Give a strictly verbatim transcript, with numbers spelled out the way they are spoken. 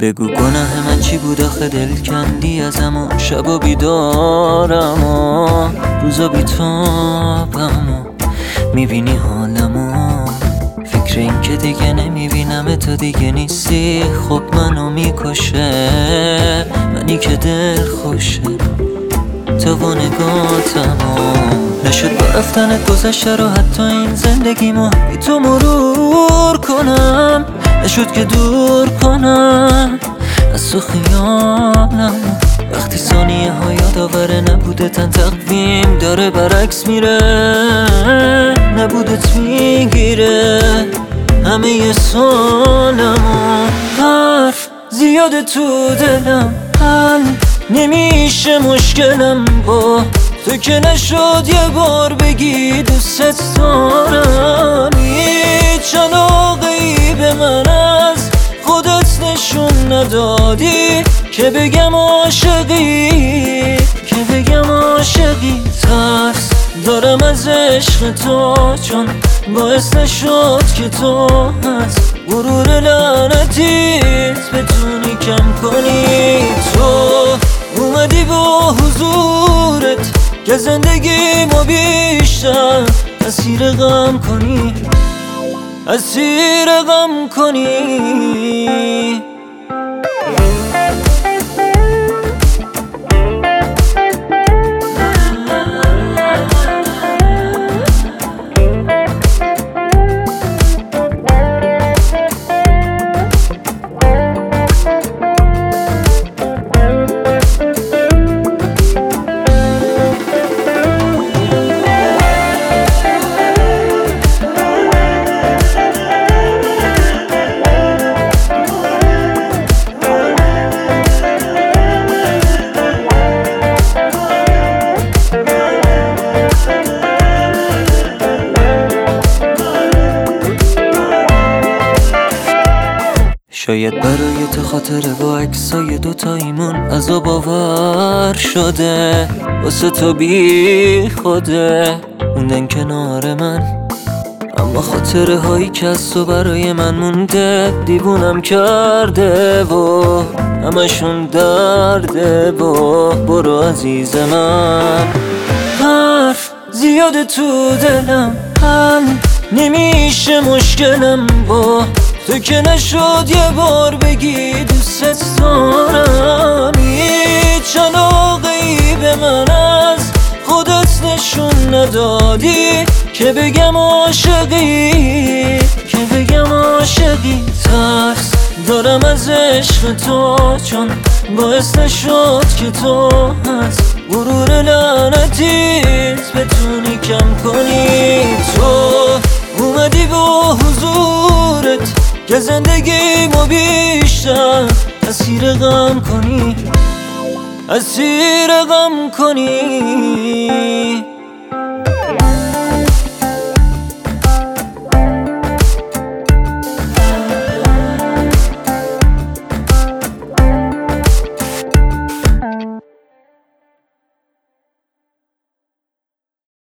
بگو گناه من چی بود آخه دل کندی ازم و شبا بیدارم و روزا بیتابم و میبینی حالمو، فکر این که دیگه نمیبینم تو دیگه نیستی خب منو میکشه، منی که دل خوشه تو و نگاتمو. نشد با رفتنت گذشته رو حتی این زندگیمو بی تو مرور کنم، نشد که دور کنم از تو خیالم. وقتی ثانیه ها یادآوره نبوده تن تقویم داره برعکس میره، نبودت میگیره همه ی سالمو. حرف زیاده تو دلم حل نمیشه مشکلم با تو که نشد یه بار بگی دوست دارم. هیچ علاقه‌ای به من از خودت نشون ندادی که بگم عاشقی، که بگم عاشقی. ترس دارم از عشق تو چون باعث نشد که تو از غرور لعنتیت بتونی کم کنی. تو اومدی با حضورت که زندگی ما بیشتر اسیر غم کنی، اسیر غم کنی. شاید برای تو خاطره با عکسای دوتاییمون عذاب آور شده، واسه تو بی خوده موندن کنار من، اما خاطره هایی که از تو برای من مونده دیوونم کرده و همشون درده و برو عزیز من. حرف زیاده تو دلم حل نمیشه مشکلم با تو که نشد یه بار بگی دوست دارم. هیچ علاقه‌ای به من از خودت نشون ندادی که بگم عاشقی، که بگم عاشقی. ترس دارم از عشق تو چون باعث نشد که تو از غرور لعنتیت بتونی کم کنی. تو اومدی با حضورت که زندگی ما بیشتر اسیر غم کنی، اسیر غم کنی.